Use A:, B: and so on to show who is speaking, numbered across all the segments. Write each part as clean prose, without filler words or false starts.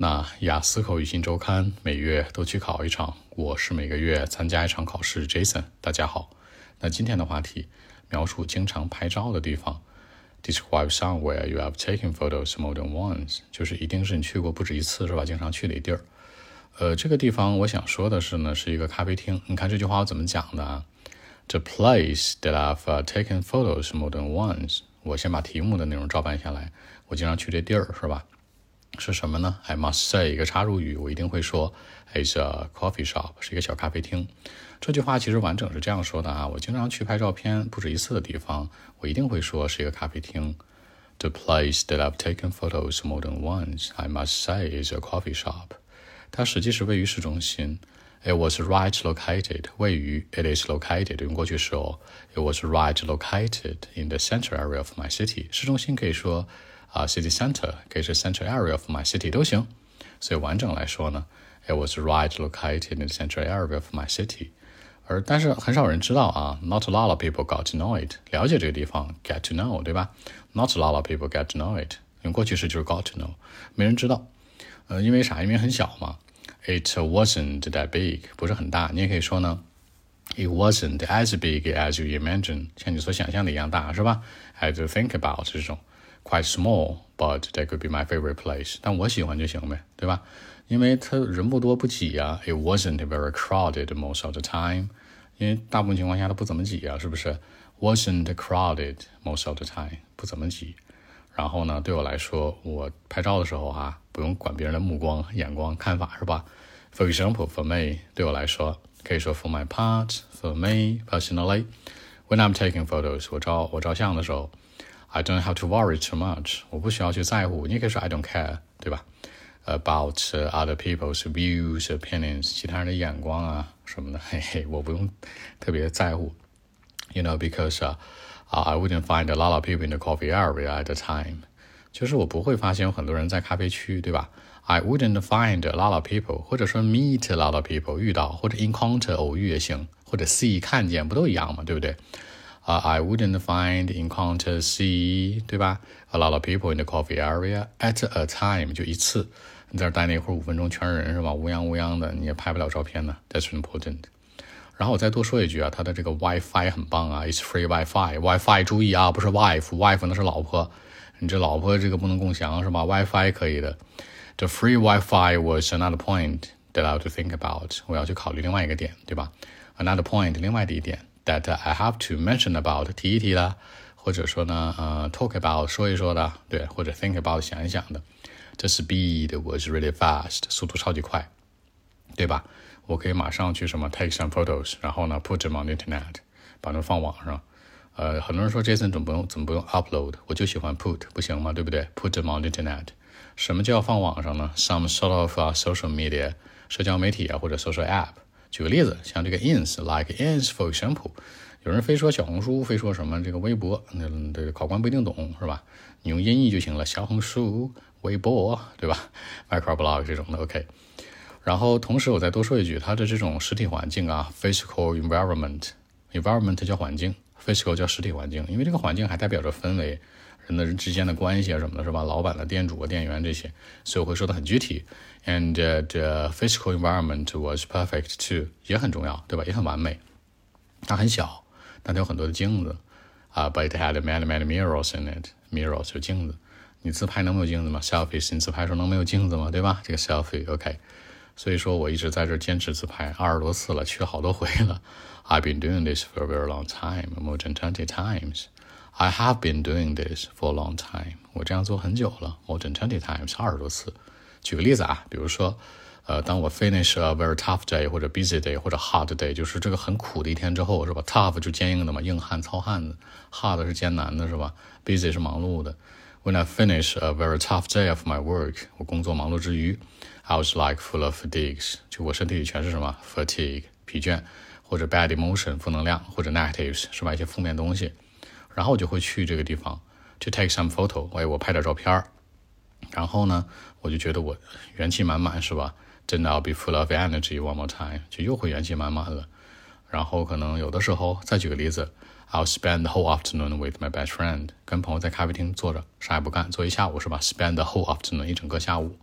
A: 那雅思口语新周刊每月都去考一场，我是每个月参加一场考试 Jason。 大家好，那今天的话题描述经常拍照的地方， Describe somewhere you have taken photos more than once， 就是一定是你去过不止一次是吧，经常去的地儿。这个地方我想说的是呢，是一个咖啡厅。你看这句话我怎么讲的啊？ The place that I've taken photos more than once， 我先把题目的内容照搬下来，我经常去这地儿是吧，是什么呢？ I must say 一个插入语，我一定会说 It's a coffee shop， 是一个小咖啡厅。这句话其实完整是这样说的啊，我经常去拍照片不止一次的地方，我一定会说是一个咖啡厅。 The place that I've taken photos more than once, I must say is a coffee shop。 它实际是位于市中心。 It was right located， 位于 It is located 用过去时哦。 It was right located in the central area of my city。 市中心可以说city center， 可以是 central area of my city 都行。所以完整来说呢， It was right located in the central area of my city。 但是很少人知道啊 Not a lot of people got to know it。 了解这个地方 get to know 对吧， Not a lot of people get to know it 用过去式就是 got to know， 没人知道。因为啥？因为很小嘛。 It wasn't that big， 不是很大。你也可以说呢 It wasn't as big as you imagine， 像你所想象的一样大是吧。 As you think about 这种 Quite small, but that could be my favorite place。 但我喜欢就行呗，对吧？因为它人不多不挤啊。 It wasn't very crowded most of the time， 因为大部分情况下它不怎么挤啊，是不是？ Wasn't crowded most of the time， 不怎么挤。然后呢，对我来说，我拍照的时候不用管别人的目光、眼光、看法是吧？ For example, for me， 对我来说，可以说 for my part, for me personally, when I'm taking photos， 我照相的时候I don't have to worry too much， 我不需要去在乎。你也可以说 I don't care， 对吧？ About other people's views, opinions， 其他人的眼光什么的，嘿嘿，我不用特别在乎。You know, because I wouldn't find a lot of people in the coffee area at the time， 就是我不会发现有很多人在咖啡区，对吧？ I wouldn't find a lot of people， 或者说 meet a lot of people， 遇到，或者 encounter 偶遇也行，或者 see 看见，不都一样吗？对不对？I wouldn't find, encounter, see， 对吧？ A lot of people in the coffee area at a time， 就一次。你在这待那会儿5分钟全是人是吧？乌泱乌泱的，你也拍不了照片呢。That's important。然后我再多说一句它的这个 Wi-Fi 很棒It's free Wi-Fi。Wi-Fi 注意不是 wife 那是老婆，你这老婆这个不能共享是吧？ Wi-Fi 可以的。The free Wi-Fi was another point that I have to think about， 我要去考虑另外一个点，对吧？ Another point， 另外的一点that I have to mention about， 提一提的，或者说呢talk about， 说一说的，对，或者 think about， 想一想的。The speed was really fast， 速度超级快，对吧？我可以马上去take some photos， 然后呢 put them on the internet， 把它们放网上。很多人说 Jason 怎么不用 upload， 我就喜欢 put， 不行吗？对不对？ Put them on the internet。 什么叫放网上呢？ Some sort of social media， 社交媒体或者 social app。举个例子，像这个 ins，like ins for example， 有人非说小红书，非说什么这个微博，这个考官不一定懂是吧？你用音译就行了，小红书、微博，对吧？ microblog 这种的 OK。 然后同时我再多说一句，它的这种实体环境physical environment 叫环境， physical 叫实体环境，因为这个环境还代表着氛围，人之间的关系什么的是吧？老板的店主店员这些，所以我会说的很具体。And the physical environment was perfect too， 也很重要，对吧？也很完美。它很小，但它有很多的镜子but it had many mirrors in it。 mirrors 有镜子，你自拍能没有镜子吗？ selfies 你自拍的时候能没有镜子吗？对吧？这个 selfie OK。 所以说我一直在这坚持自拍20多次了，去了好多回了。 I've been doing this for a very long time, more than 20 times。 I have been doing this for a long time， 我这样做很久了， more than 20 times， 20多次。举个例子比如说当我 finish a very tough day 或者 busy day 或者 hard day， 就是这个很苦的一天之后是吧？ tough 就坚硬的嘛，硬汉糙汉子， hard 是艰难的是吧？ busy 是忙碌的。 When I finish a very tough day of my work， 我工作忙碌之余 I was like full of fatigues， 就我身体里全是什么 fatigue 疲倦，或者 bad emotion 负能量，或者 negatives 是吧？一些负面东西。然后我就会去这个地方 to take some photo， 我拍点照片，然后呢我就觉得我元气满满是吧？ Then I'll be full of energy one more time， 就又会元气满满了。然后可能有的时候，再举个例子， I'll spend the whole afternoon with my best friend， 跟朋友在咖啡厅坐着啥也不干，坐一下午是吧？ Spend the whole afternoon 一整个下午。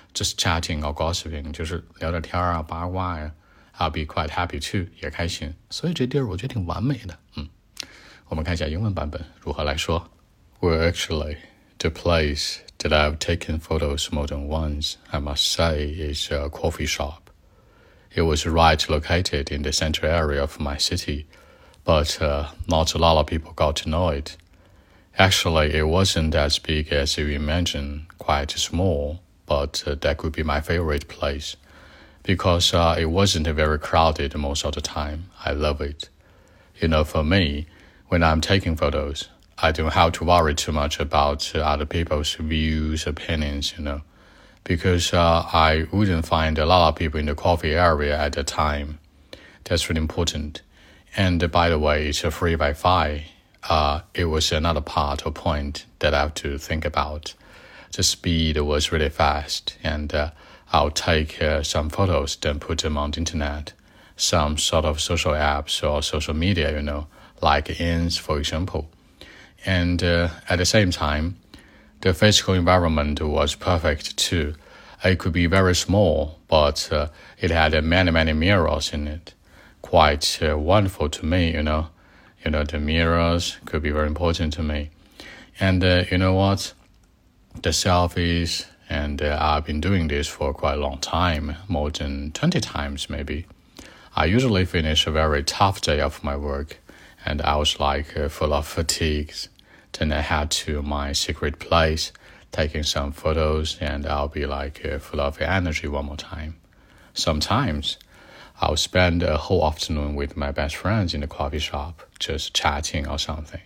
A: just chatting or gossiping， 就是聊点天啊，八卦呀。I'll be quite happy too， 也开心。所以这地儿我觉得挺完美的。我们看一下英文版本如何来说。Well, actually, the place that I've taken photos more than once, I must say, is a coffee shop. It was right located in the central area of my city, but not a lot of people got to know it. Actually, it wasn't as big as you imagine, quite small, but that could be my favorite place. Because it wasn't very crowded most of the time. I love it. For me, when I'm taking photos, I don't have to worry too much about other people's views, opinions, because I wouldn't find a lot of people in the coffee area at the time. That's really important. And by the way, it's a free Wi-Fi. It was another part or point that I have to think about. The speed was really fast, and I'll take some photos, then put them on the internet. Some sort of social apps or social media, like Ins, for example. And at the same time, the physical environment was perfect too. It could be very small, but it had many, many mirrors in it. Quite wonderful to me, the mirrors could be very important to me. And you know what? The selfies, and I've been doing this for quite a long time, more than 20 times maybe. I usually finish a very tough day of my work, and I was full of fatigues. Then I head to my secret place, taking some photos, and I'll be full of energy one more time. Sometimes I'll spend a whole afternoon with my best friends in the coffee shop, just chatting or something.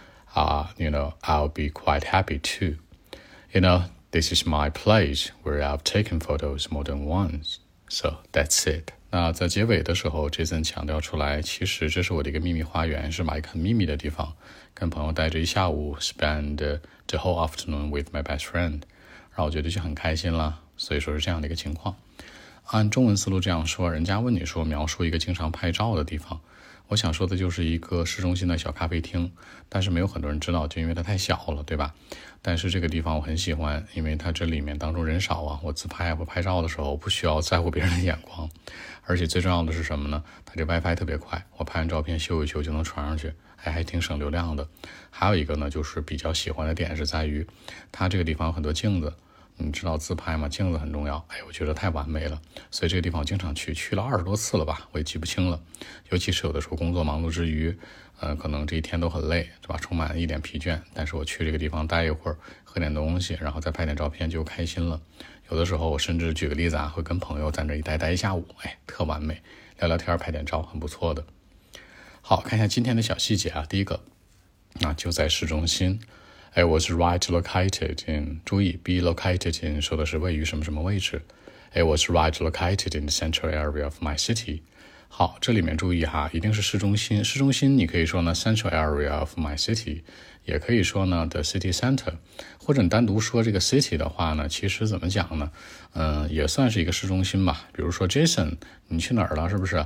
A: I'll be quite happy too. This is my place where I've taken photos more than once. So that's it. 那在结尾的时候 Jason 强调出来，其实这是我的一个秘密花园，是一个很秘密的地方，跟朋友待着一下午 spend the whole afternoon with my best friend， 然后我觉得就很开心了，所以说是这样的一个情况。按中文思路这样说，人家问你说描述一个经常拍照的地方，我想说的就是一个市中心的小咖啡厅，但是没有很多人知道，就因为它太小了，对吧？但是这个地方我很喜欢，因为它这里面当中人少啊，我自拍或拍照的时候不需要在乎别人的眼光，而且最重要的是什么呢？它这 WiFi 特别快，我拍完照片修一修就能传上去，还挺省流量的。还有一个呢，就是比较喜欢的点是在于它这个地方有很多镜子，你知道自拍嘛，镜子很重要，我觉得太完美了，所以这个地方我经常去了20多次了吧，我也记不清了。尤其是有的时候工作忙碌之余，可能这一天都很累，是吧？充满一点疲倦，但是我去这个地方待一会儿，喝点东西，然后再拍点照片就开心了。有的时候我甚至举个例子会跟朋友在那一待一下午，特完美，聊聊天，拍点照，很不错的。好，看一下今天的小细节啊，第一个，就在市中心。It was right located in， 注意 be located in 说的是位于什么什么位置。It was right located in the central area of my city。 好，这里面注意哈，一定是市中心。市中心你可以说呢 central area of my city， 也可以说呢 the city center， 或者你单独说这个 city 的话呢，其实怎么讲呢？也算是一个市中心吧。比如说 Jason， 你去哪儿了？是不是？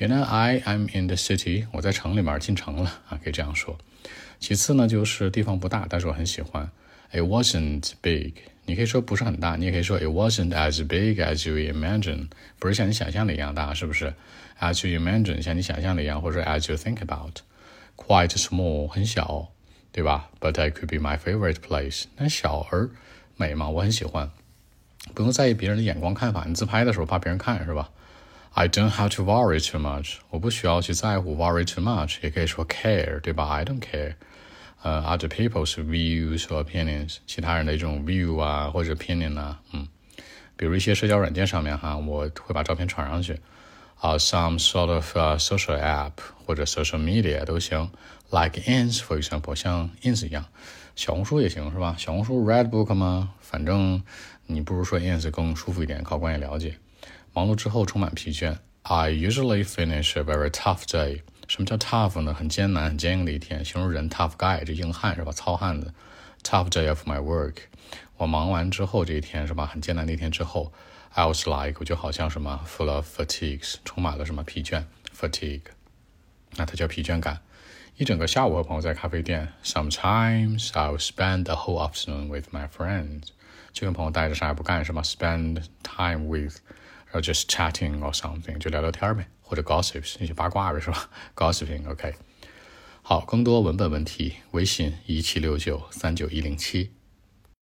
A: I'm in the city， 我在城里面进城了啊，可以这样说。其次呢，就是地方不大，但是我很喜欢。It wasn't big， 你可以说不是很大，你也可以说 It wasn't as big as you imagine， 不是像你想象的一样大，是不是？ As you imagine， 像你想象的一样，或者 As you think about。Quite small， 很小，对吧？ But it could be my favorite place， 那小而美嘛，我很喜欢。不用在意别人的眼光看法，你自拍的时候怕别人看，是吧？I don't have to worry too much， 我不需要去在乎 worry too much， 也可以说 care， 对吧？ I don't care。other people's views or opinions， 其他人的一种 view 啊或者 opinion 啊，比如一些社交软件上面哈，我会把照片传上去，some sort of social app 或者 social media 都行 ，like Ins for example， 像 Ins 一样，小红书也行是吧？小红书 Redbook 吗？反正你不如说 Ins 更舒服一点，考官也了解。忙碌之后充满疲倦 ，I usually finish a very tough day。什么叫 tough 呢？很艰难、很坚硬的一天，形容人 tough guy， 这硬汉是吧？糙汉子。Tough day of my work， 我忙完之后这一天是吧？很艰难的一天之后 ，I was like， 我就好像什么 full of fatigues， 充满了什么疲倦 fatigue， 那它叫疲倦感。一整个下午和朋友在咖啡店 ，Sometimes I'll spend the whole afternoon with my friends。 就跟朋友待着啥也不干是吧 ？Spend time with， 然后 just chatting or something， 就聊聊天呗，或者 gossips 一些八卦呗是吧 ？Gossiping，OK。好，更多文本问题，微信1769391107。